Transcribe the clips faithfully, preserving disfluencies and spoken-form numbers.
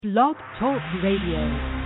Blog Talk Radio.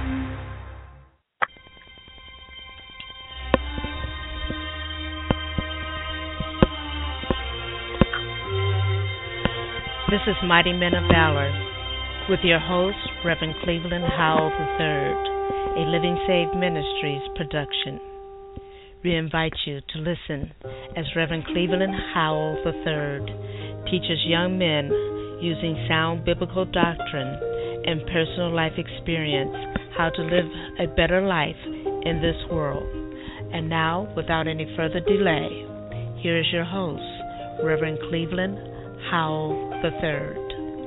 This is Mighty Men of Valor with your host, Reverend Cleveland Howell the third, a Living Saved Ministries production. We invite you to listen as Reverend Cleveland Howell the third teaches young men using sound biblical doctrine and personal life experience how to live a better life in this world. And now, without any further delay, here is your host, Reverend Cleveland Howell the third.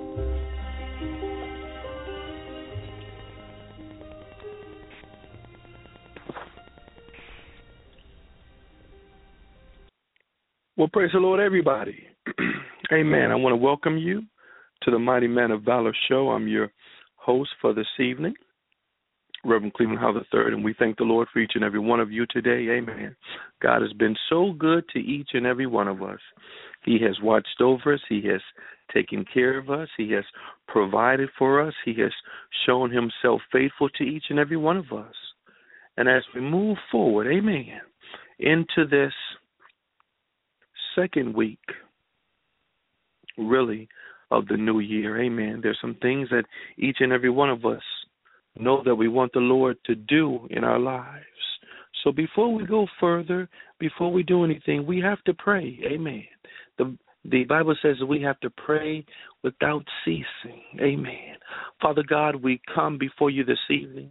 Well, praise the Lord, everybody. Amen. I want to welcome you to the Mighty Men of Valor show. I'm your host for this evening, Reverend Cleveland Howell the third, and we thank the Lord for each and every one of you today. Amen. God has been so good to each and every one of us. He has watched over us. He has taken care of us. He has provided for us. He has shown himself faithful to each and every one of us. And as we move forward, amen, into this second week, really, of the new year, amen, there's some things that each and every one of us know that we want the Lord to do in our lives. So before we go further, before we do anything, we have to pray, amen. The The Bible says that we have to pray without ceasing. Amen. Father God, we come before you this evening,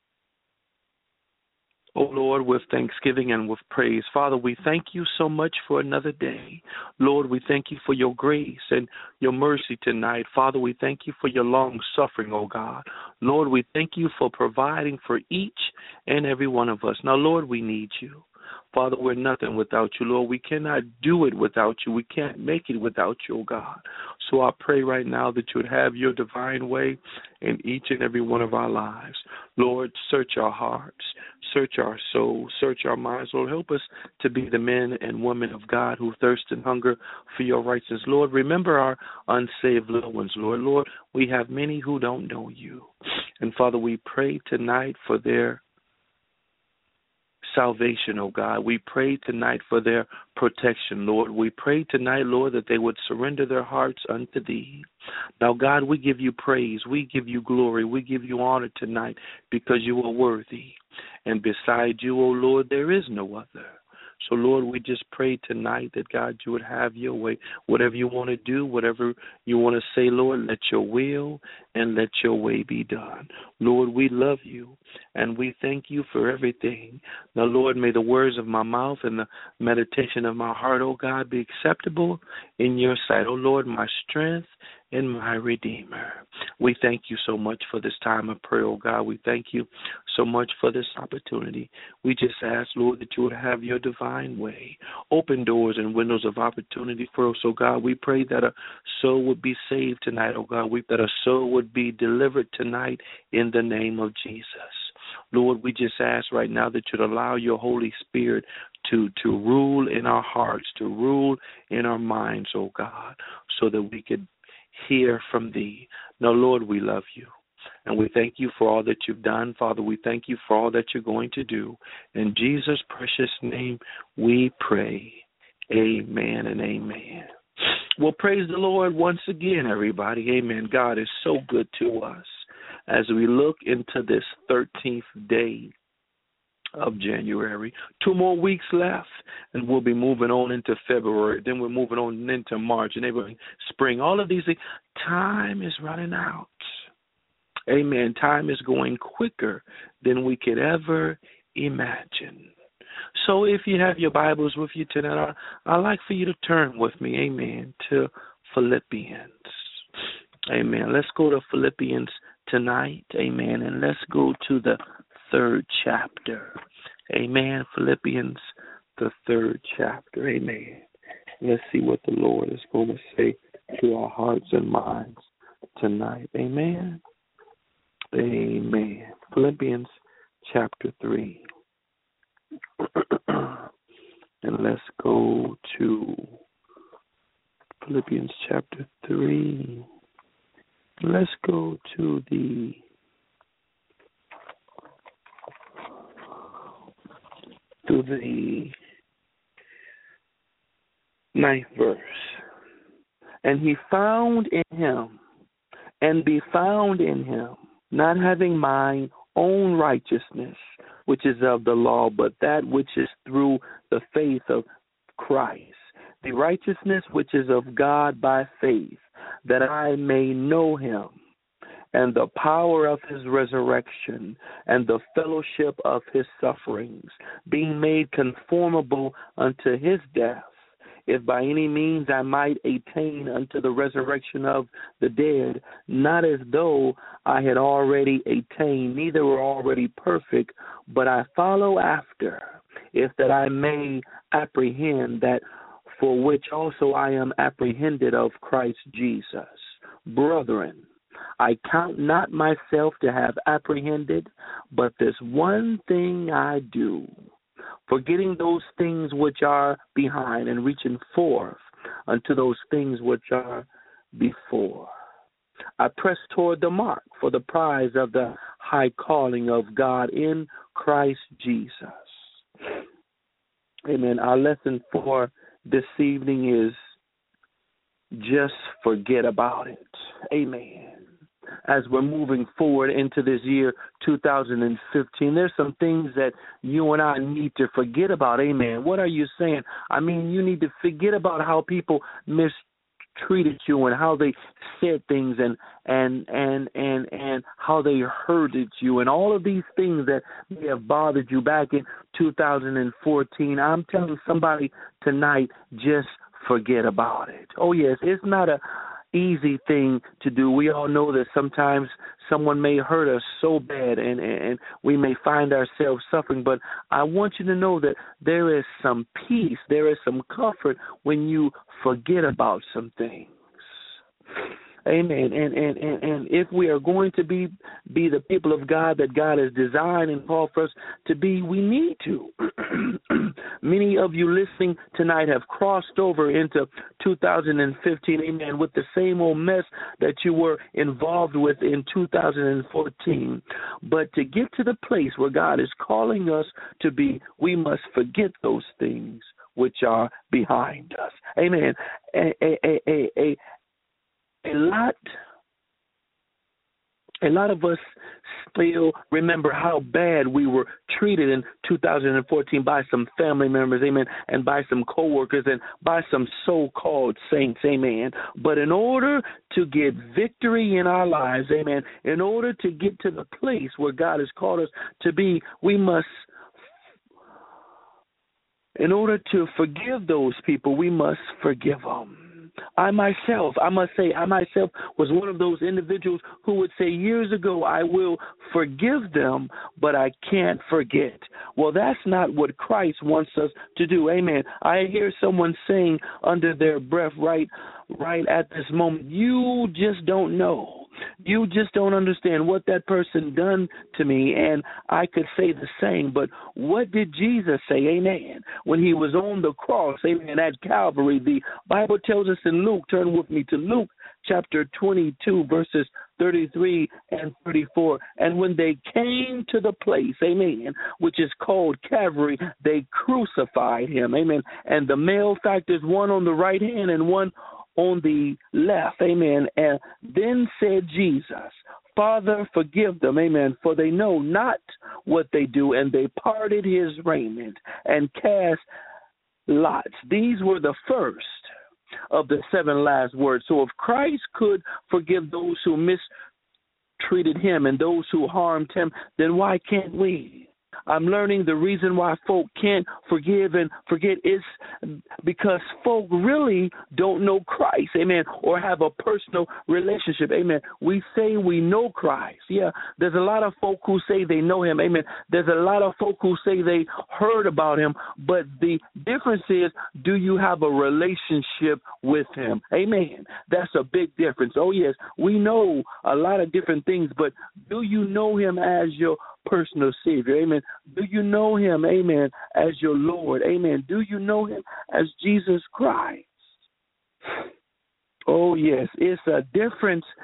oh Lord, with thanksgiving and with praise. Father, we thank you so much for another day. Lord, we thank you for your grace and your mercy tonight. Father, we thank you for your long suffering, oh God. Lord, we thank you for providing for each and every one of us. Now, Lord, we need you. Father, we're nothing without you, Lord. We cannot do it without you. We can't make it without you, oh God. So I pray right now that you would have your divine way in each and every one of our lives. Lord, search our hearts, search our souls, search our minds. Lord, help us to be the men and women of God who thirst and hunger for your righteousness. Lord, remember our unsaved little ones, Lord. Lord, we have many who don't know you. And Father, we pray tonight for their salvation, oh God. We pray tonight for their protection, Lord. We pray tonight, Lord, that they would surrender their hearts unto thee. Now, God, we give you praise. We give you glory. We give you honor tonight because you are worthy. And beside you, oh Lord, there is no other. So, Lord, we just pray tonight that, God, you would have your way. Whatever you want to do, whatever you want to say, Lord, let your will and let your way be done. Lord, we love you, and we thank you for everything. Now, Lord, may the words of my mouth and the meditation of my heart, oh God, be acceptable in your sight. Oh, Lord, my strength and my Redeemer. We thank you so much for this time of prayer, oh God. We thank you so much for this opportunity. We just ask, Lord, that you would have your divine way. Open doors and windows of opportunity for us, oh God. We pray that a soul would be saved tonight, oh God. We that a soul would be delivered tonight in the name of Jesus. Lord, we just ask right now that you'd allow your Holy Spirit to, to rule in our hearts, to rule in our minds, oh God, so that we could hear from thee. Now, Lord, we love you, and we thank you for all that you've done. Father, we thank you for all that you're going to do. In Jesus' precious name we pray. Amen and amen. Well, praise the Lord once again, everybody. Amen. God is so good to us as we look into this thirteenth day of January. Two more weeks left, and we'll be moving on into February. Then we're moving on into March and April, spring. All of these things. Time is running out. Amen. Time is going quicker than we could ever imagine. So if you have your Bibles with you tonight, I- I'd like for you to turn with me, amen, to Philippians. Amen. Let's go to Philippians tonight, amen, and let's go to the third chapter. Amen. Philippians, the third chapter. Amen. Let's see what the Lord is going to say to our hearts and minds tonight. Amen. Amen. Philippians chapter three. And let's go to Philippians chapter three. let's go to the to the ninth verse. And he found in him, and be found in him, not having mine own righteousness, which is of the law, but that which is through the faith of Christ, the righteousness which is of God by faith, that I may know him, and the power of his resurrection, and the fellowship of his sufferings, being made conformable unto his death, if by any means I might attain unto the resurrection of the dead, not as though I had already attained, neither were already perfect, but I follow after, if that I may apprehend that for which also I am apprehended of Christ Jesus. Brethren, I count not myself to have apprehended, but this one thing I do, forgetting those things which are behind and reaching forth unto those things which are before. I press toward the mark for the prize of the high calling of God in Christ Jesus. Amen. Our lesson for this evening is just forget about it. Amen. As we're moving forward into this year two thousand fifteen, there's some things that you and I need to forget about. Amen. What are you saying? I mean, you need to forget about how people mistreated you and how they said things and and and and and how they hurted you and all of these things that may have bothered you back in two thousand fourteen. I'm telling somebody tonight, just forget about it. Oh, yes, it's not a easy thing to do. We all know that sometimes someone may hurt us so bad and, and we may find ourselves suffering, but I want you to know that there is some peace, there is some comfort when you forget about some things. Amen. And, and, and, and if we are going to be be the people of God that God has designed and called for us to be, we need to. Many of you listening tonight have crossed over into two thousand fifteen, amen, with the same old mess that you were involved with in two thousand fourteen. But to get to the place where God is calling us to be, we must forget those things which are behind us. Amen. A, a, a, a, a A lot, a lot of us still remember how bad we were treated in two thousand fourteen by some family members, amen, and by some coworkers and by some so-called saints, amen. But in order to get victory in our lives, amen, in order to get to the place where God has called us to be, we must, in order to forgive those people, we must forgive them. I myself, I must say, I myself was one of those individuals who would say years ago, I will forgive them, but I can't forget. Well, that's not what Christ wants us to do. Amen. I hear someone saying under their breath right, right at this moment, you just don't know. You just don't understand what that person done to me, and I could say the same. But what did Jesus say, amen, when he was on the cross, amen, at Calvary? The Bible tells us in Luke, turn with me to Luke chapter twenty-two, verses thirty-three and thirty-four. And when they came to the place, amen, which is called Calvary, they crucified him, amen. And the malefactors, one on the right hand and one on the left, amen. And then said Jesus, Father, forgive them, amen, for they know not what they do. And they parted his raiment and cast lots. These were the first of the seven last words. So if Christ could forgive those who mistreated him and those who harmed him, then why can't we? I'm learning the reason why folk can't forgive and forget is because folk really don't know Christ, amen, or have a personal relationship, amen. We say we know Christ. Yeah, there's a lot of folk who say they know him, amen. There's a lot of folk who say they heard about him, but the difference is, do you have a relationship with him? Amen. That's a big difference. Oh, yes, we know a lot of different things, but do you know him as your personal Savior? Amen. Do you know him, amen, as your Lord? Amen. Do you know him as Jesus Christ? Oh, yes. It's a difference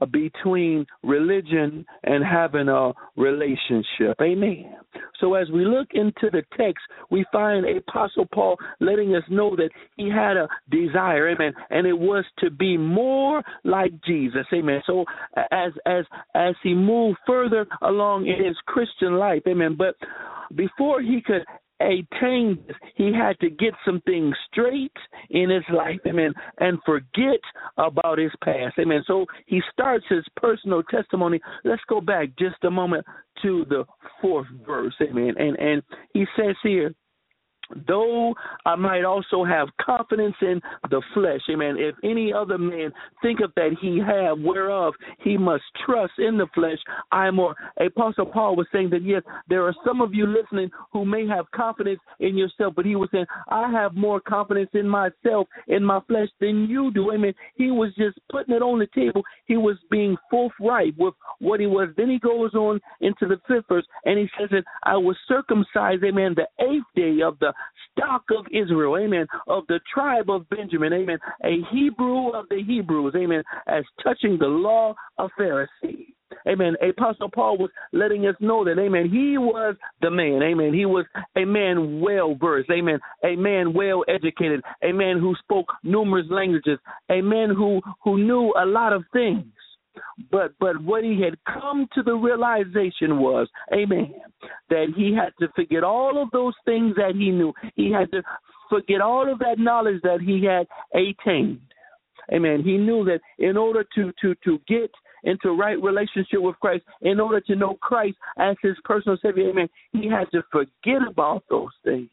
between religion and having a relationship. Amen. So as we look into the text, we find Apostle Paul letting us know that he had a desire, amen, and it was to be more like Jesus, amen. So as as as he moved further along in his Christian life, amen, but before he could attain this, he had to get some things straight in his life, amen, and forget about his past, amen. So he starts his personal testimony. Let's go back just a moment to the fourth verse, amen, and and he says here, though I might also have confidence in the flesh, amen, if any other man thinketh that he have whereof he must trust in the flesh, I am more. Apostle Paul was saying that, yes, there are some of you listening who may have confidence in yourself, but he was saying, I have more confidence in myself, in my flesh, than you do, amen. He was just putting it on the table. He was being forthright with what he was. Then he goes on into the fifth verse, and he says that I was circumcised, amen, the eighth day of the stock of Israel, amen, of the tribe of Benjamin, amen, a Hebrew of the Hebrews, amen, as touching the law of Pharisee. Amen. Apostle Paul was letting us know that, amen, he was the man, amen. He was a man well-versed, amen, a man well-educated, a man who spoke numerous languages, a man who, who knew a lot of things. But but what he had come to the realization was, amen, that he had to forget all of those things that he knew. He had to forget all of that knowledge that he had attained. Amen. He knew that in order to, to, to get into right relationship with Christ, in order to know Christ as his personal Savior, amen, he had to forget about those things.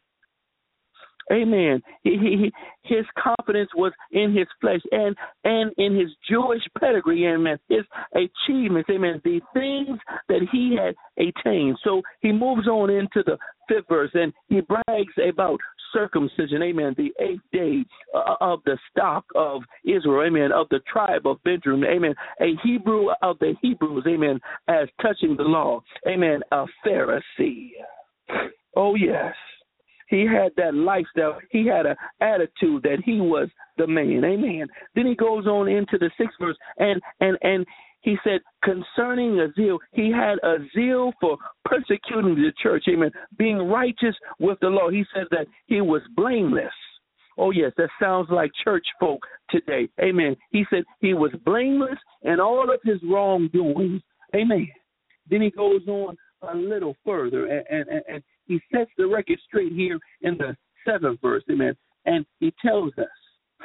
Amen. He, he, his confidence was in his flesh and, and in his Jewish pedigree, amen, his achievements, amen, the things that he had attained. So he moves on into the fifth verse, and he brags about circumcision, amen, the eighth day uh, of the stock of Israel, amen, of the tribe of Benjamin, amen, a Hebrew of the Hebrews, amen, as touching the law, amen, a Pharisee. Oh, yes. He had that lifestyle. He had an attitude that he was the man. Amen. Then he goes on into the sixth verse, and and and he said, concerning a zeal, he had a zeal for persecuting the church. Amen. Being righteous with the law. He says that he was blameless. Oh, yes, that sounds like church folk today. Amen. He said he was blameless in all of his wrongdoings. Amen. Then he goes on a little further, and, and, and he sets the record straight here in the seventh verse, amen, and he tells us,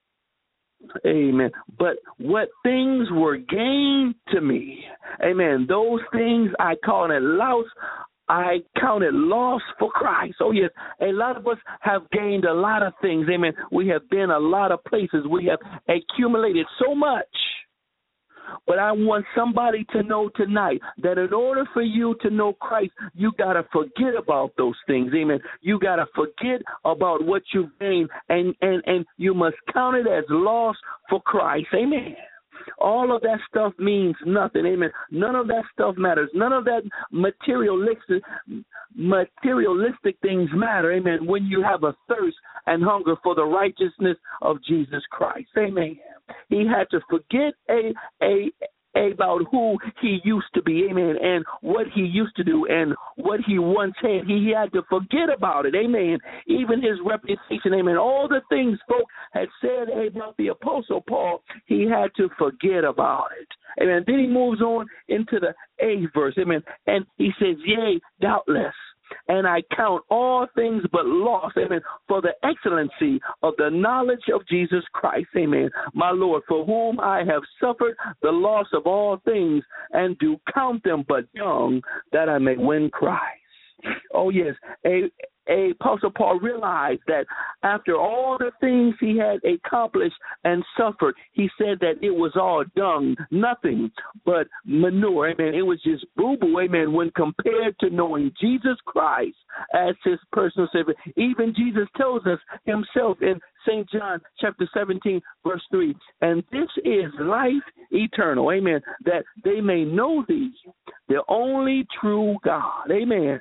amen, but what things were gained to me, amen, those things I call it loss, I counted loss for Christ. Oh, yes, a lot of us have gained a lot of things, amen. We have been a lot of places. We have accumulated so much. But I want somebody to know tonight that in order for you to know Christ, you got to forget about those things. Amen. You got to forget about what you've gained, and, and, and you must count it as loss for Christ. Amen. All of that stuff means nothing. Amen. None of that stuff matters. None of that materialistic, materialistic things matter. Amen. When you have a thirst and hunger for the righteousness of Jesus Christ. Amen. He had to forget a a about who he used to be, amen, and what he used to do and what he once had. He had to forget about it, amen, even his reputation, amen, all the things folk had said about the Apostle Paul, he had to forget about it, amen. Then he moves on into the eighth verse, amen, and he says, yea, doubtless, and I count all things but loss, amen, for the excellency of the knowledge of Jesus Christ, amen, my Lord, for whom I have suffered the loss of all things, and do count them but young, that I may win Christ. Oh, yes, a, a Apostle Paul realized that after all the things he had accomplished and suffered, he said that it was all dung, nothing but manure, amen. It was just boo-boo, amen, when compared to knowing Jesus Christ as his personal Savior. Even Jesus tells us himself in Saint John chapter seventeen, verse three, and this is life eternal, amen, that they may know thee, the only true God, amen,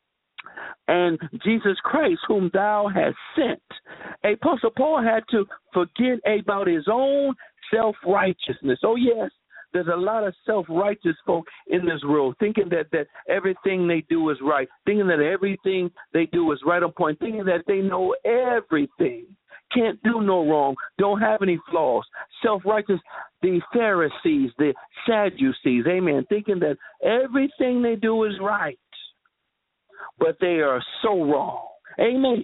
and Jesus Christ, whom thou hast sent. Apostle Paul had to forget about his own self-righteousness. Oh, yes, there's a lot of self-righteous folk in this world thinking that, that everything they do is right, thinking that everything they do is right on point, thinking that they know everything, can't do no wrong, don't have any flaws. Self-righteous, the Pharisees, the Sadducees, amen, thinking that everything they do is right, but they are so wrong. Amen.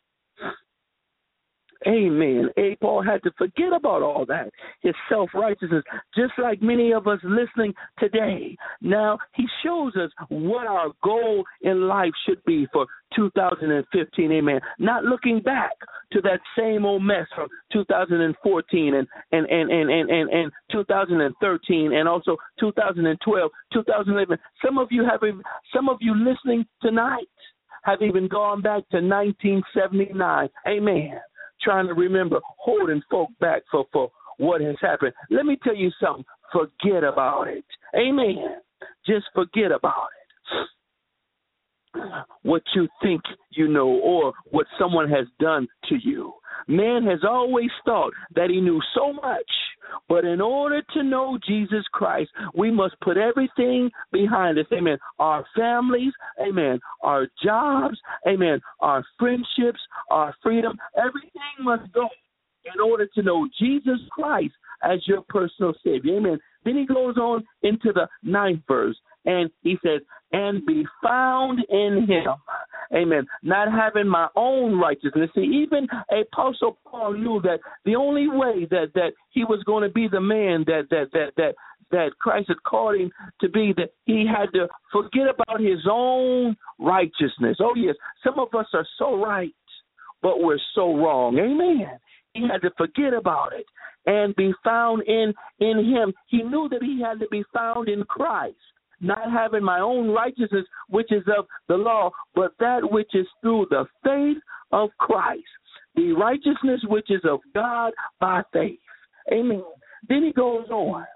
Amen. A. Paul had to forget about all that, his self-righteousness, just like many of us listening today. Now, he shows us what our goal in life should be for two thousand fifteen. Amen. Not looking back to that same old mess from two thousand fourteen and, and, and, and, and, and, and two thousand thirteen and also two thousand twelve, two thousand eleven. Some of you have, some of you listening tonight have even gone back to nineteen seventy-nine. Amen. Trying to remember, holding folk back for, for what has happened. Let me tell you something. Forget about it. Amen. Just forget about it. What you think you know or what someone has done to you. Man has always thought that he knew so much, but in order to know Jesus Christ, we must put everything behind us. Amen. Our families, amen. Our jobs, amen. Our friendships, our freedom, everything must go in order to know Jesus Christ as your personal Savior. Amen. Then he goes on into the ninth verse, and he says, and be found in him. Amen. Not having my own righteousness. See, even Apostle Paul knew that the only way that, that he was going to be the man that that that that that Christ had called him to be, that he had to forget about his own righteousness. Oh, yes, some of us are so right, but we're so wrong. Amen. He had to forget about it and be found in, in him. He knew that he had to be found in Christ. Not having my own righteousness, which is of the law, but that which is through the faith of Christ. The righteousness which is of God by faith. Amen. Then he goes on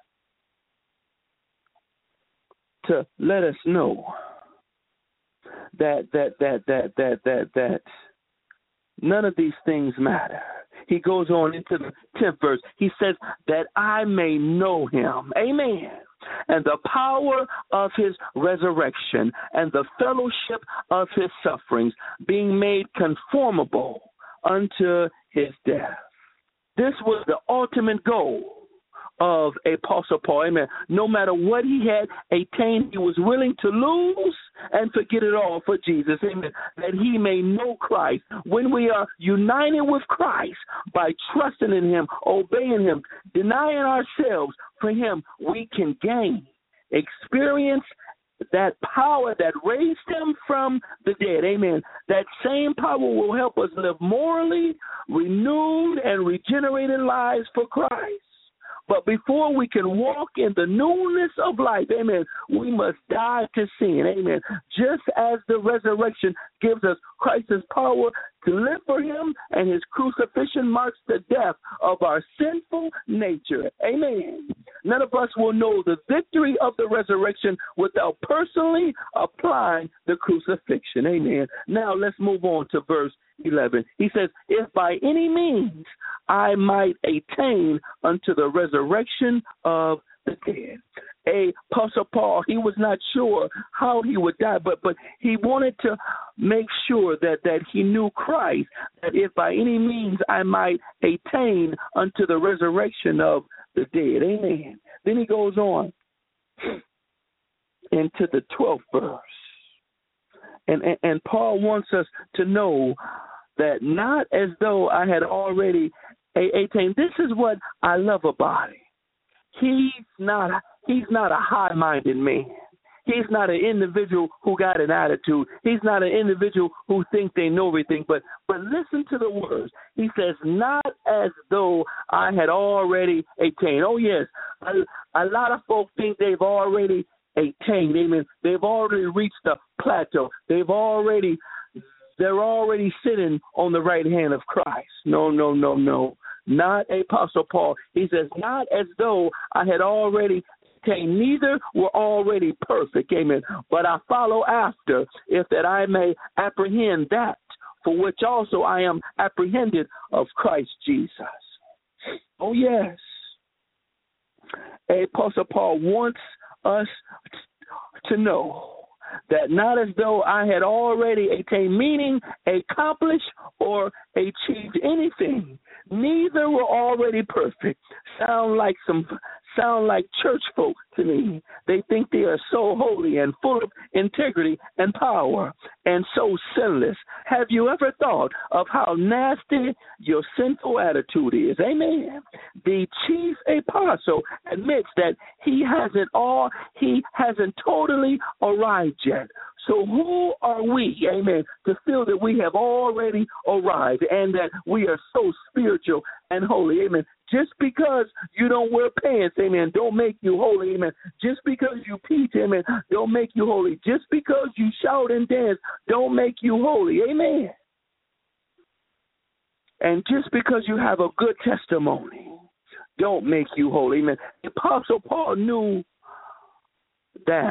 to let us know that that that that that that that none of these things matter. He goes on into the tenth verse. He says that I may know him. Amen. And the power of his resurrection and the fellowship of his sufferings, being made conformable unto his death. This was the ultimate goal of Apostle Paul. Amen. No matter what he had attained, he was willing to lose and forget it all for Jesus. Amen. That he may know Christ. When we are united with Christ by trusting in him, obeying him, denying ourselves for him, we can gain, experience that power that raised him from the dead. Amen. That same power will help us live morally, renewed, and regenerated lives for Christ. But before we can walk in the newness of life, amen, we must die to sin, amen. Just as the resurrection gives us Christ's power to live for him, and his crucifixion marks the death of our sinful nature, amen. None of us will know the victory of the resurrection without personally applying the crucifixion, amen. Now let's move on to verse eleven. He says, if by any means I might attain unto the resurrection of the dead. A Apostle Paul, he was not sure how he would die, but but he wanted to make sure that, that he knew Christ, that if by any means I might attain unto the resurrection of the dead. Amen. Then he goes on into the twelfth verse. And, and, and Paul wants us to know that not as though I had already attained. This is what I love about it. He's not he's not a high-minded man. He's not an individual who got an attitude. He's not an individual who thinks they know everything. But but listen to the words. He says, not as though I had already attained. Oh, yes, a, a lot of folks think they've already attained. Amen. They've already reached the plateau. They've already, they're already sitting on the right hand of Christ. No, no, no, no. Not Apostle Paul. He says, not as though I had already attained, neither were already perfect. Amen. But I follow after, if that I may apprehend that for which also I am apprehended of Christ Jesus. Oh, yes. Apostle Paul wants us to know that not as though I had already attained, meaning accomplished or achieved anything. Neither were already perfect. Sound like some sound like church folk to me. They think they are so holy and full of integrity and power and so sinless. Have you ever thought of how nasty your sinful attitude is? Amen. The chief apostle admits that he hasn't all he hasn't totally arrived yet. So who are we, amen, to feel that we have already arrived and that we are so spiritual and holy, amen? Just because you don't wear pants, amen, don't make you holy, amen. Just because you preach, amen, don't make you holy. Just because you shout and dance, don't make you holy, amen. And just because you have a good testimony, don't make you holy, amen. The Apostle Paul knew that.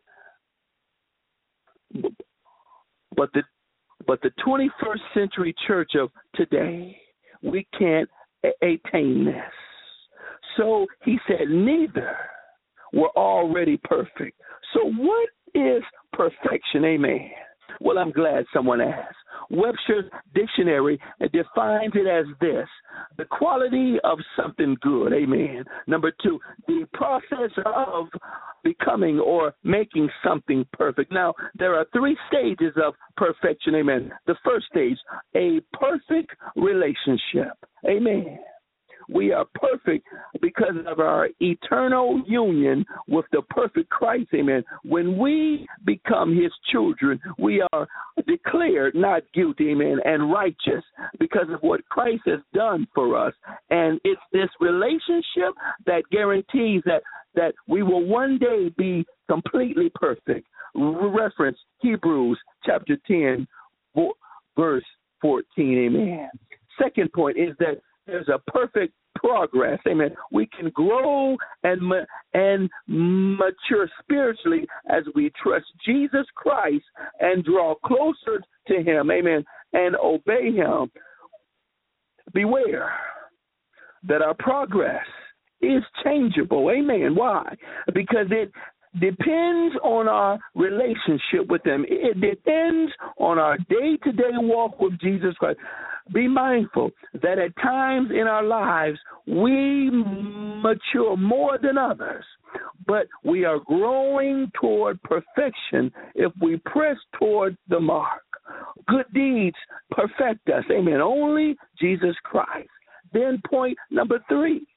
But the but the twenty-first century church of today, we can't attain this. So he said, neither were already perfect. So what is perfection? Amen. Well, I'm glad someone asked. Webster's dictionary defines it as this: the quality of something good. Amen. Number two, the process of becoming or making something perfect. Now, there are three stages of perfection. Amen. The first stage, a perfect relationship. Amen. We are perfect because of our eternal union with the perfect Christ, amen. When we become his children, we are declared not guilty, amen, and righteous because of what Christ has done for us. And it's this relationship that guarantees that, that we will one day be completely perfect. Reference Hebrews chapter ten, verse fourteen, amen. Second point is that there's a perfect progress, amen. We can grow and and mature spiritually as we trust Jesus Christ and draw closer to him, amen, and obey him. Beware that our progress is changeable, amen. Why? Because it depends on our relationship with him. It depends on our day-to-day walk with Jesus Christ. Be mindful that at times in our lives we mature more than others, but we are growing toward perfection if we press toward the mark. Good deeds perfect us, amen. Only Jesus Christ. Then point number three,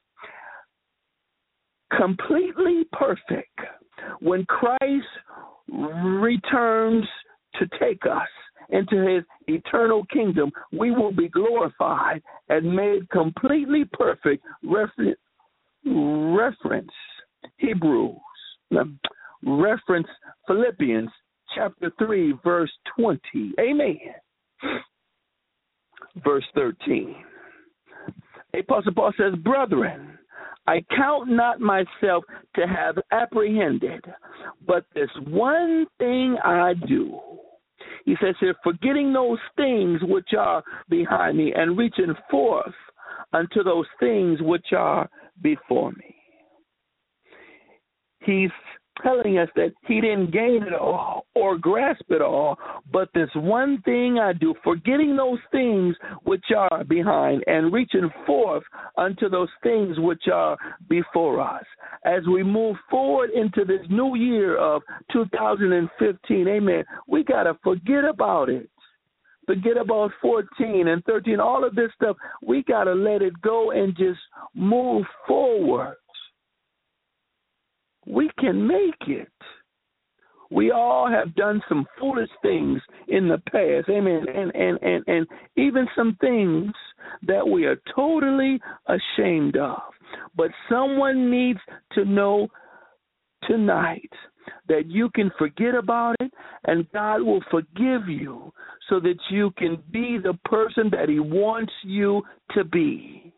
completely perfect. When Christ returns to take us into his eternal kingdom, we will be glorified and made completely perfect. Refer- reference Hebrews, reference Philippians chapter three, verse twenty. Amen. Verse thirteen. Apostle Paul says, brethren, I count not myself to have apprehended, but this one thing I do. He says here, forgetting those things which are behind me and reaching forth unto those things which are before me. He's telling us that he didn't gain it all or grasp it all, but this one thing I do, forgetting those things which are behind and reaching forth unto those things which are before us. As we move forward into this new year of two thousand fifteen, amen, we got to forget about it. Forget about fourteen and thirteen, all of this stuff. We got to let it go and just move forward. We can make it. We all have done some foolish things in the past, amen, and, and, and, and even some things that we are totally ashamed of. But someone needs to know tonight that you can forget about it and God will forgive you so that you can be the person that he wants you to be.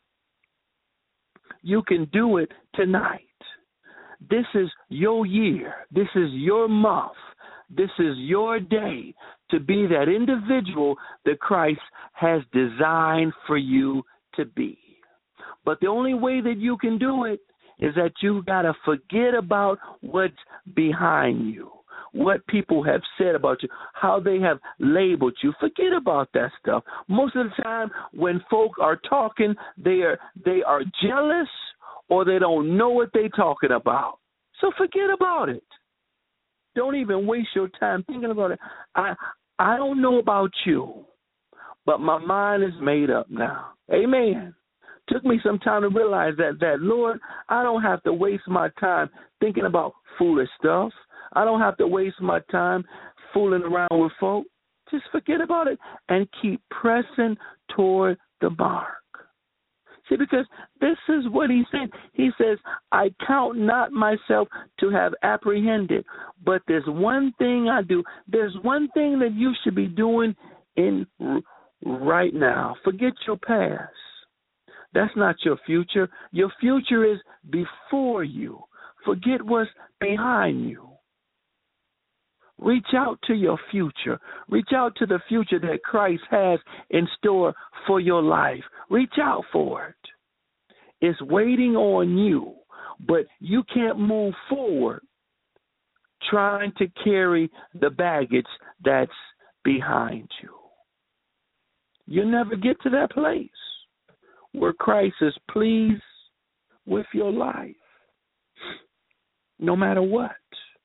You can do it tonight. This is your year. This is your month. This is your day to be that individual that Christ has designed for you to be. But the only way that you can do it is that you got to forget about what's behind you, what people have said about you, how they have labeled you. Forget about that stuff. Most of the time when folk are talking, they are they are jealous or they don't know what they're talking about. So forget about it. Don't even waste your time thinking about it. I I don't know about you, but my mind is made up now. Amen. Took me some time to realize that, that, Lord, I don't have to waste my time thinking about foolish stuff. I don't have to waste my time fooling around with folk. Just forget about it and keep pressing toward the mark. See, because this is what he said. He says, I count not myself to have apprehended, but there's one thing I do. There's one thing that you should be doing in right now. Forget your past. That's not your future. Your future is before you. Forget what's behind you. Reach out to your future. Reach out to the future that Christ has in store for your life. Reach out for it. It's waiting on you, but you can't move forward trying to carry the baggage that's behind you. You'll never get to that place where Christ is pleased with your life, no matter what.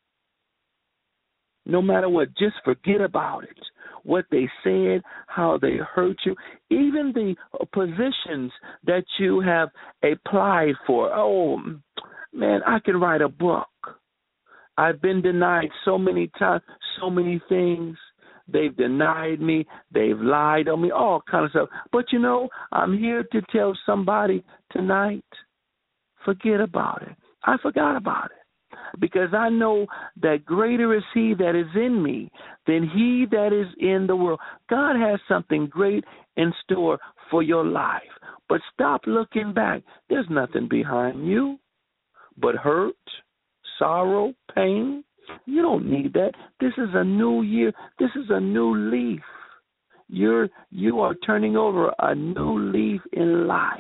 No matter what, just forget about it. What they said, how they hurt you, even the positions that you have applied for. Oh, man, I can write a book. I've been denied so many times, so many things. They've denied me. They've lied on me, all kind of stuff. But, you know, I'm here to tell somebody tonight, forget about it. I forgot about it. Because I know that greater is he that is in me than he that is in the world. God has something great in store for your life. But stop looking back. There's nothing behind you but hurt, sorrow, pain. You don't need that. This is a new year. This is a new leaf. You're you are turning over a new leaf in life.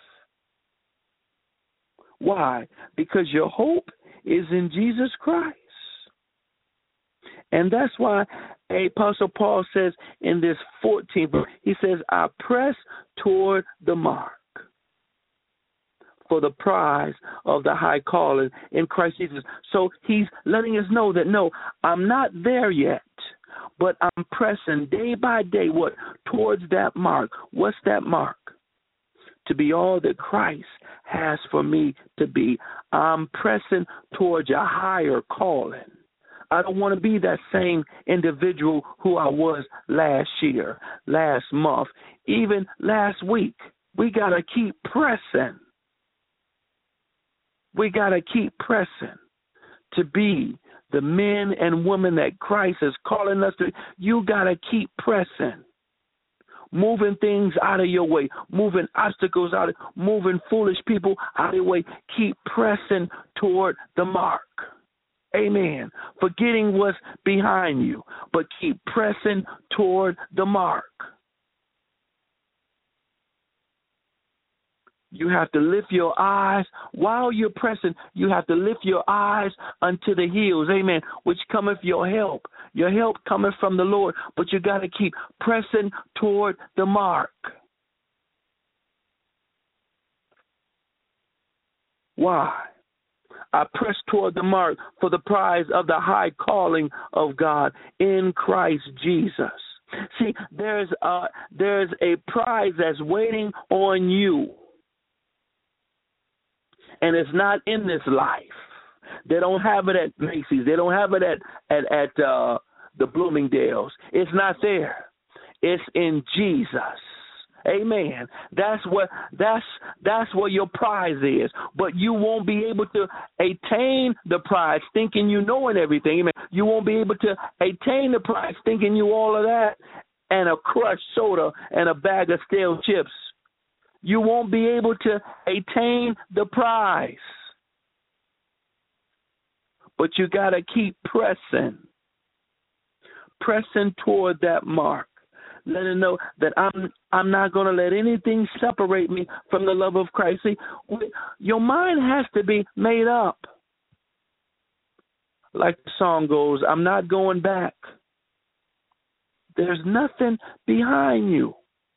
Why? Because your hope is in Jesus Christ. And that's why Apostle Paul says in this fourteenth verse, he says, I press toward the mark for the prize of the high calling in Christ Jesus. So he's letting us know that, no, I'm not there yet, but I'm pressing day by day, what? Towards that mark. What's that mark? To be all that Christ has for me to be. I'm pressing towards a higher calling. I don't want to be that same individual who I was last year, last month, even last week. We got to keep pressing. We got to keep pressing to be the men and women that Christ is calling us to. You got to keep pressing. Moving things out of your way, moving obstacles out of, moving foolish people out of your way. Keep pressing toward the mark. Amen. Forgetting what's behind you, but keep pressing toward the mark. You have to lift your eyes. While you're pressing, you have to lift your eyes unto the hills, amen, which cometh your help. Your help cometh from the Lord, but you got to keep pressing toward the mark. Why? I press toward the mark for the prize of the high calling of God in Christ Jesus. See, there's a, there's a prize that's waiting on you. And it's not in this life. They don't have it at Macy's. They don't have it at at, at uh, the Bloomingdale's. It's not there. It's in Jesus. Amen. That's what that's that's what your prize is. But you won't be able to attain the prize thinking you know everything. Amen. You won't be able to attain the prize thinking you all of that and a crushed soda and a bag of stale chips. You won't be able to attain the prize. But you got to keep pressing. Pressing toward that mark. Let him know that I'm I'm not going to let anything separate me from the love of Christ. See, your mind has to be made up. Like the song goes, I'm not going back. There's nothing behind you.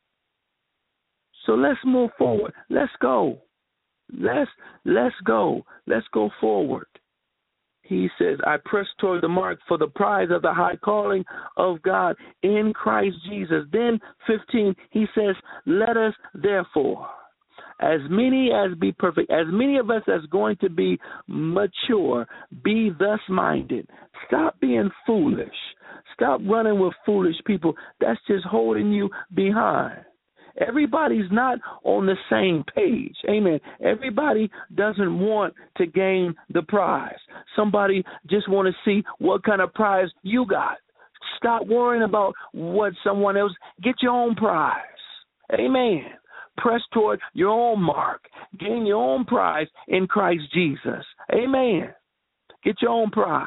So let's move forward. Let's go. Let's let's go. Let's go forward. He says, I press toward the mark for the prize of the high calling of God in Christ Jesus. Then fifteen, he says, let us therefore, as many as be perfect, as many of us as going to be mature, be thus minded. Stop being foolish. Stop running with foolish people. That's just holding you behind. Everybody's not on the same page. Amen. Everybody doesn't want to gain the prize. Somebody just want to see what kind of prize you got. Stop worrying about what someone else. Get your own prize. Amen. Press toward your own mark. Gain your own prize in Christ Jesus. Amen. Get your own prize.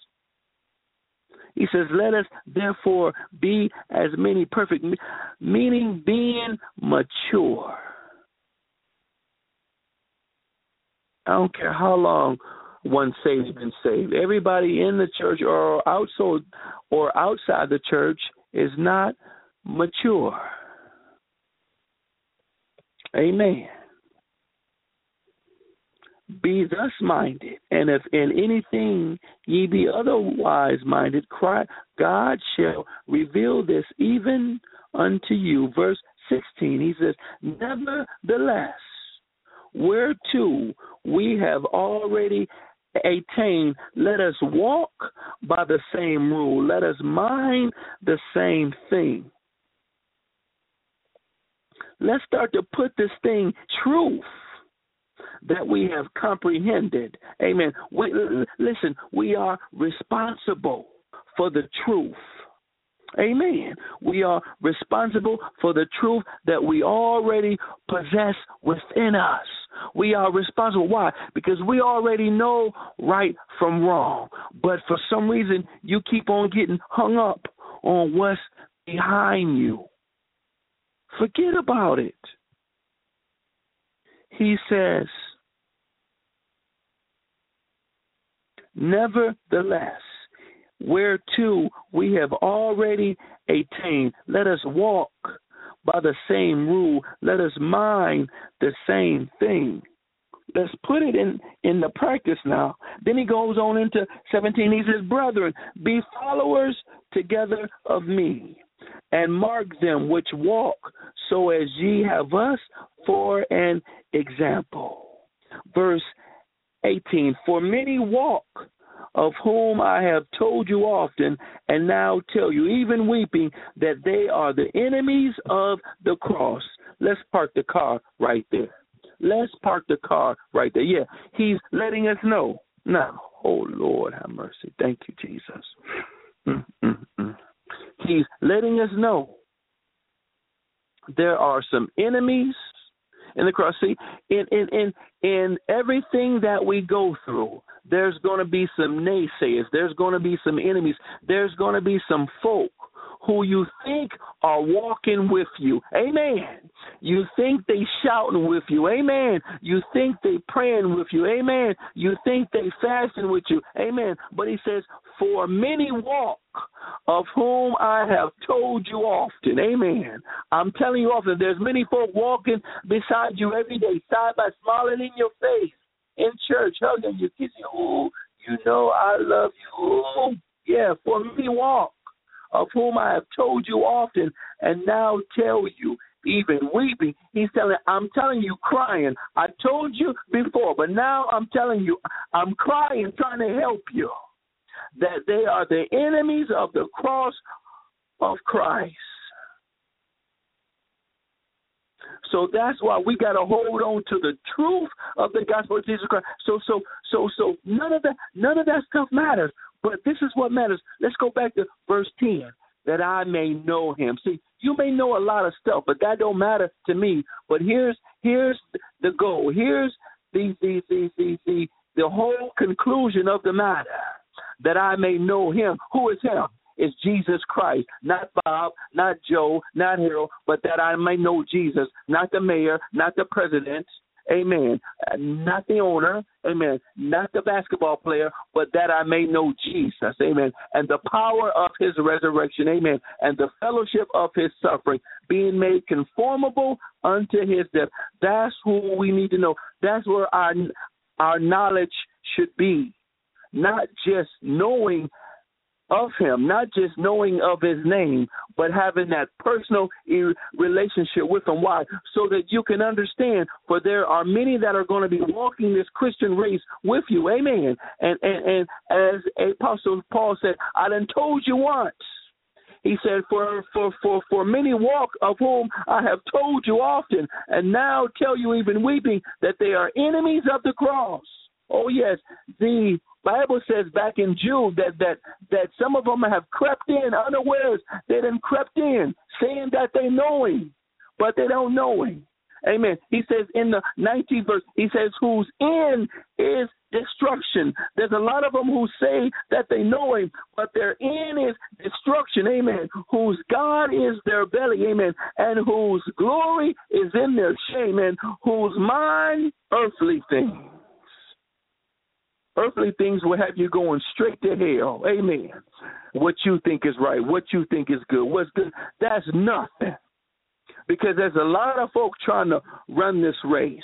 He says, let us therefore be as many perfect, meaning being mature. I don't care how long one saved has been saved. Everybody in the church or outside or outside the church is not mature. Amen. Be thus minded, and if in anything ye be otherwise minded, God shall reveal this even unto you. Verse sixteen, he says, nevertheless, whereto we have already attained, let us walk by the same rule. Let us mind the same thing. Let's start to put this thing, truth, that we have comprehended. Amen. We, listen, we are responsible for the truth. Amen. We are responsible for the truth that we already possess within us. We are responsible. Why? Because we already know right from wrong. But for some reason, you keep on getting hung up on what's behind you. Forget about it. He says, nevertheless, whereto we have already attained, let us walk by the same rule. Let us mind the same thing. Let's put it in, in the practice now. Then he goes on into seventeen. He says, brethren, be followers together of me, and mark them which walk, so as ye have us for an example. Verse eighteen, for many walk, of whom I have told you often, and now tell you, even weeping, that they are the enemies of the cross. Let's park the car right there. Let's park the car right there. Yeah, he's letting us know. Now, oh, Lord, have mercy. Thank you, Jesus. Mm, mm, mm. He's letting us know there are some enemies in the cross. See, in, in, in, in everything that we go through, there's going to be some naysayers. There's going to be some enemies. There's going to be some folk who you think are walking with you. Amen. You think they shouting with you. Amen. You think they praying with you. Amen. You think they fasting with you. Amen. But he says, for many walk, of whom I have told you often. Amen. I'm telling you often, there's many folk walking beside you every day, side by smiling in your face, in church, hugging you, kissing you. Ooh, you know I love you. Ooh, yeah, for many walk, of whom I have told you often, and now tell you, even weeping. He's telling, I'm telling you, crying. I told you before, but now I'm telling you, I'm crying, trying to help you, that they are the enemies of the cross of Christ. So that's why we got to hold on to the truth of the gospel of Jesus Christ. So, so, so, so none of that, none of that stuff matters. But this is what matters. Let's go back to verse ten. That I may know him. See, you may know a lot of stuff, but that don't matter to me. But here's here's the goal. Here's the the the the the, the whole conclusion of the matter. That I may know him. Who is him? is Jesus Christ, not Bob, not Joe, not Harold, but that I may know Jesus, not the mayor, not the president, amen, not the owner, amen, not the basketball player, but that I may know Jesus, amen, and the power of his resurrection, amen, and the fellowship of his suffering, being made conformable unto his death. That's who we need to know. That's where our our knowledge should be, not just knowing of him, not just knowing of his name, but having that personal relationship with him. Why? So that you can understand, for there are many that are going to be walking this Christian race with you. Amen. And, and, and as Apostle Paul said, I done told you once. He said, for, for, for, for many walk, of whom I have told you often, and now tell you even weeping, that they are enemies of the cross. Oh, yes, the Bible says back in Jude that, that, that some of them have crept in unawares. They done crept in, saying that they know him, but they don't know him. Amen. He says in the nineteenth verse, he says, whose end is destruction. There's a lot of them who say that they know him, but their end is destruction. Amen. Whose God is their belly. Amen. And whose glory is in their shame. And whose mind earthly things. Earthly things will have you going straight to hell. Amen. What you think is right, what you think is good, what's good, that's nothing. Because there's a lot of folk trying to run this race,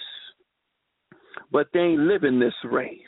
but they ain't living this race.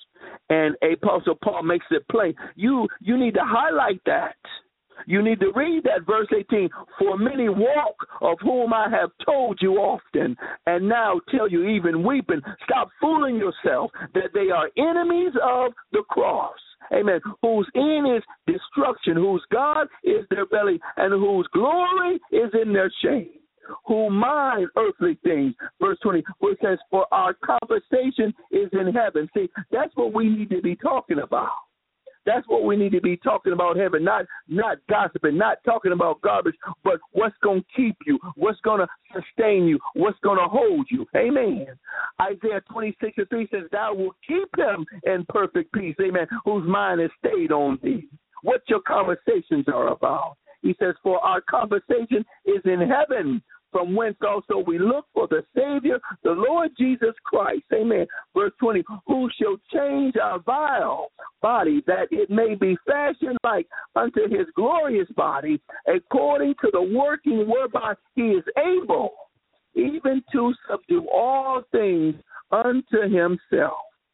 And Apostle Paul makes it plain. You, you need to highlight that. You need to read that verse eighteen. For many walk, of whom I have told you often, and now tell you even weeping. Stop fooling yourself that they are enemies of the cross. Amen. Whose end is destruction, whose God is their belly, and whose glory is in their shame. Who mind earthly things. Verse twenty, where it says, for our conversation is in heaven. See, that's what we need to be talking about. That's what we need to be talking about, heaven, not not gossiping, not talking about garbage, but what's going to keep you, what's going to sustain you, what's going to hold you. Amen. Isaiah twenty-six and three says, thou will keep him in perfect peace, amen, whose mind is stayed on thee. What your conversations are about. He says, for our conversation is in heaven, from whence also we look for the Savior, the Lord Jesus Christ. Amen. Verse twenty, who shall change our vile body, that it may be fashioned like unto his glorious body, according to the working whereby he is able, even to subdue all things unto himself.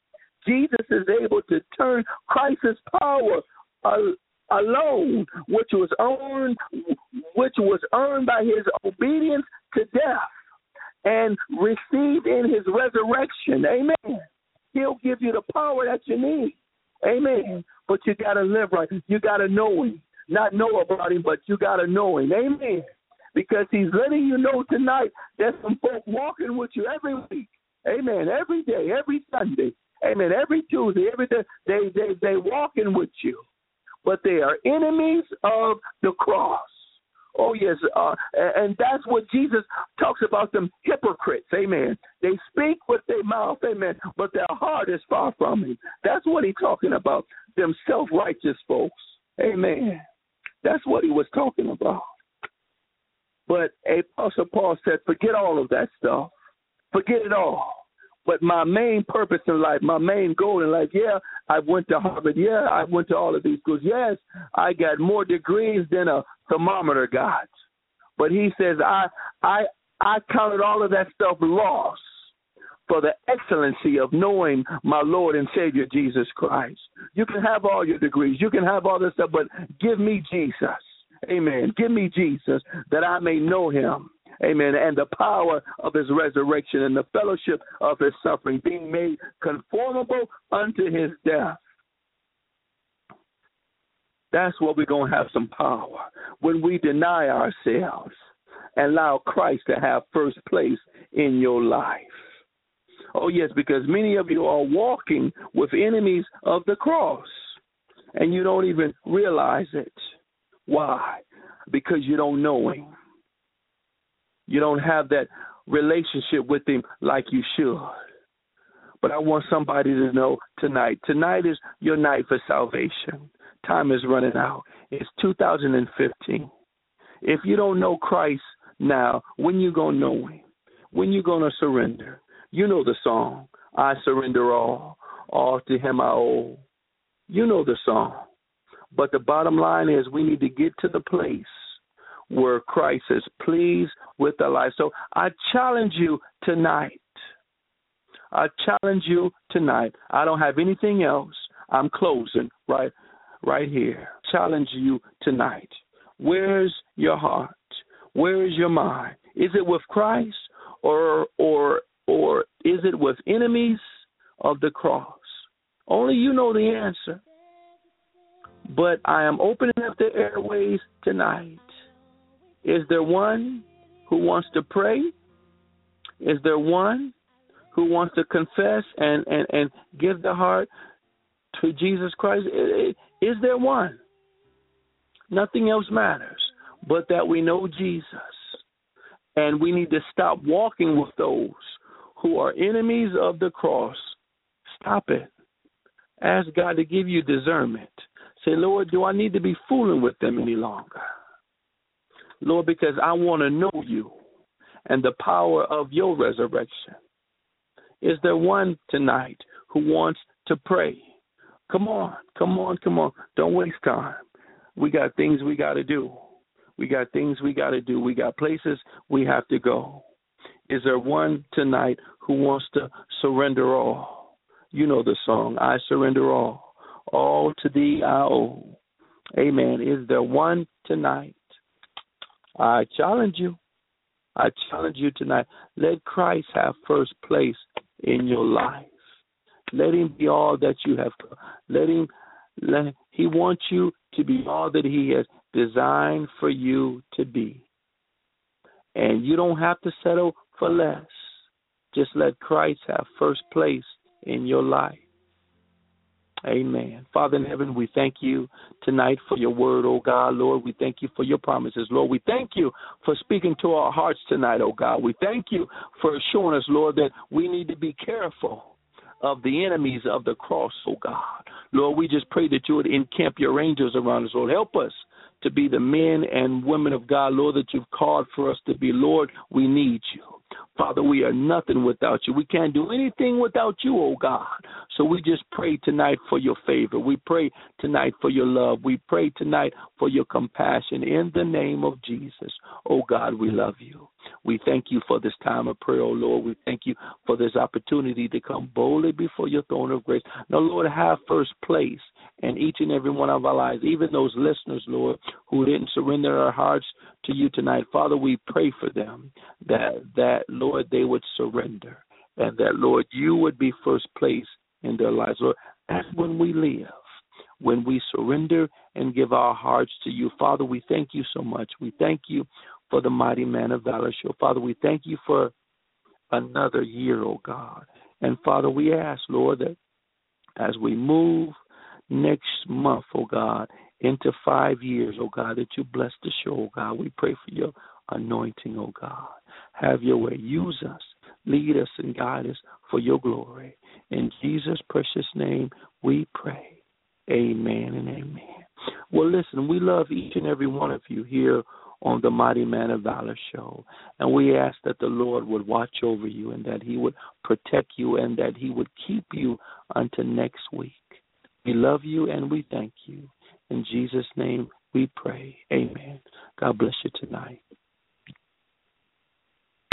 Jesus is able to turn Christ's power uh, alone, which was earned, which was earned by his obedience to death and received in his resurrection. Amen. He'll give you the power that you need. Amen. But you got to live right. You got to know him. Not know about him, but you got to know him. Amen. Because he's letting you know tonight there's some folk walking with you every week. Amen. Every day, every Sunday. Amen. Every Tuesday, every day, they, they, they walking with you. But they are enemies of the cross. Oh, yes. Uh, and that's what Jesus talks about, them hypocrites. Amen. They speak with their mouth, amen, but their heart is far from him. That's what he's talking about, them self-righteous folks. Amen. That's what he was talking about. But Apostle Paul said, forget all of that stuff. Forget it all. But my main purpose in life, my main goal in life, yeah, I went to Harvard. Yeah, I went to all of these schools. Yes, I got more degrees than a thermometer got. But he says, I I I counted all of that stuff loss for the excellency of knowing my Lord and Savior, Jesus Christ. You can have all your degrees. You can have all this stuff, but give me Jesus. Amen. Give me Jesus that I may know him. Amen. And the power of his resurrection and the fellowship of his suffering, being made conformable unto his death. That's where we're going to have some power. When we deny ourselves and allow Christ to have first place in your life. Oh, yes, because many of you are walking with enemies of the cross, and you don't even realize it. Why? Because you don't know him. You don't have that relationship with him like you should. But I want somebody to know tonight. Tonight is your night for salvation. Time is running out. It's two thousand fifteen. If you don't know Christ now, when you going to know him? When you going to surrender? You know the song, I surrender all, all to him I owe. You know the song. But the bottom line is we need to get to the place where Christ is pleased with our life. So I challenge you tonight. I challenge you tonight. I don't have anything else. I'm closing right, right here. Challenge you tonight. Where's your heart? Where is your mind? Is it with Christ or or or is it with enemies of the cross? Only you know the answer. But I am opening up the airways tonight. Is there one who wants to pray? Is there one who wants to confess and, and, and give their heart to Jesus Christ? Is there one? Nothing else matters but that we know Jesus. And we need to stop walking with those who are enemies of the cross. Stop it. Ask God to give you discernment. Say, Lord, do I need to be fooling with them any longer? Lord, because I want to know you and the power of your resurrection. Is there one tonight who wants to pray? Come on, come on, come on. Don't waste time. We got things we got to do. We got things we got to do. We got places we have to go. Is there one tonight who wants to surrender all? You know the song, I surrender all. All to thee I owe. Amen. Is there one tonight? I challenge you. I challenge you tonight. Let Christ have first place in your life. Let him be all that you have. Let him, let, he wants you to be all that he has designed for you to be. And you don't have to settle for less. Just let Christ have first place in your life. Amen. Father in heaven, we thank you tonight for your word, oh God. Lord, we thank you for your promises. Lord, we thank you for speaking to our hearts tonight, oh God. We thank you for showing us, Lord, that we need to be careful of the enemies of the cross, oh God. Lord, we just pray that you would encamp your angels around us, Lord. Help us to be the men and women of God, Lord, that you've called for us to be. Lord, we need you. Father, we are nothing without you. We can't do anything without you, oh God. So we just pray tonight for your favor. We pray tonight for your love. We pray tonight for your compassion in the name of Jesus. Oh God, we love you. We thank you for this time of prayer, oh Lord. We thank you for this opportunity to come boldly before your throne of grace. Now, Lord, have first place in each and every one of our lives, even those listeners, Lord, who didn't surrender our hearts to you tonight. Father, we pray for them that, that Lord, they would surrender and that, Lord, you would be first place in their lives. Lord, that's when we live, when we surrender and give our hearts to you. Father, we thank you so much. We thank you for the Mighty Man of Valor show. Father, we thank you for another year, oh God. And Father, we ask, Lord, that as we move next month, oh God, into five years, oh God, that you bless the show, oh God. We pray for your anointing, oh God. Have your way. Use us. Lead us and guide us for your glory. In Jesus' precious name we pray. Amen and amen. Well, listen, we love each and every one of you here on the Mighty Man of Valor show. And we ask that the Lord would watch over you and that he would protect you and that he would keep you until next week. We love you and we thank you. In Jesus' name we pray. Amen. God bless you tonight.